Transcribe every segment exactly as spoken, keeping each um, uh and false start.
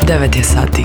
devet je sati.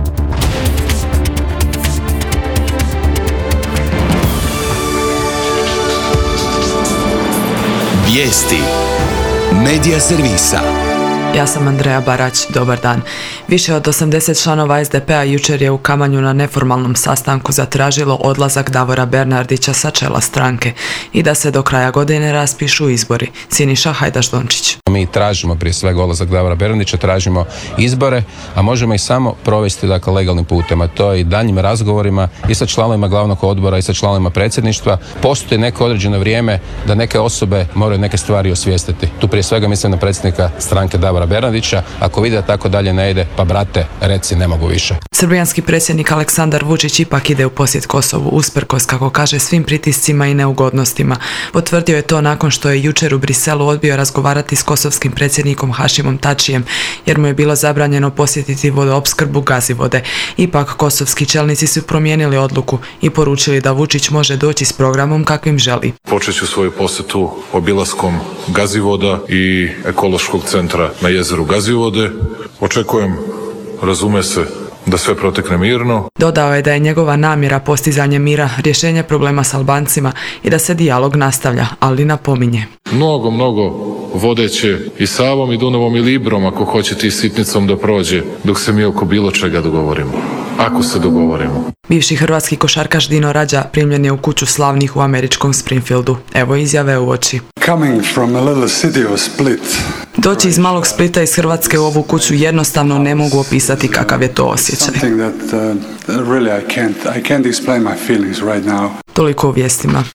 Vijesti Medija servisa. Ja sam Andreja Barać, dobar dan. Više od osamdeset članova es de pe-a jučer je u Kamanju na neformalnom sastanku zatražilo odlazak Davora Bernardića sa čela stranke i da se do kraja godine raspišu izbori. Siniša Hajdaš Dončić. Mi tražimo prije svega odlazak Davora Bernardića, tražimo izbore, a možemo ih samo provesti dakle legalnim putem, a to je i daljnjim razgovorima i sa članovima glavnog odbora i sa članovima predsjedništva. Postoji neko određeno vrijeme da neke osobe moraju neke stvari osvijestiti. Tu prije svega mislim na predsjednika stranke Davora Bernardića. Ako vidi da tako dalje ne ide, pa brate, reci ne mogu više. Srbijanski predsjednik Aleksandar Vučić ipak ide u posjet Kosovu, usprkos, kako kaže, svim pritiscima i neugodnostima. Potvrdio je to nakon što je jučer u Briselu odbio razgovarati s kosovskim predsjednikom Hašimom Tačijem, jer mu je bilo zabranjeno posjetiti vodoopskrbu Gazivode. Ipak kosovski čelnici su promijenili odluku i poručili da Vučić može doći s programom kakvim želi. Počet ću svoju posjetu obilaskom Gazivoda i ekološkog centra na jezeru Gazivode. Očekujem, razume se, da sve protekne mirno. Dodao je da je njegova namjera postizanje mira, rješenje problema s Albancima i da se dijalog nastavlja, ali napominje. Mnogo, mnogo vode će i Savom i Dunavom i Librom, ako hoćete i sitnicom da prođe, dok se mi oko bilo čega dogovorimo. Ako se dogovorimo. Bivši hrvatski košarkaš Dino Rađa primljen je u kuću slavnih u američkom Springfieldu. Evo izjave u oči. Coming from a little city of Split. Doći iz malog Splita iz Hrvatske u ovu kuću jednostavno ne mogu opisati kakav je to osjećaj. Something that uh, really I can't I can't explain my feelings right now. Toliko u vijestima.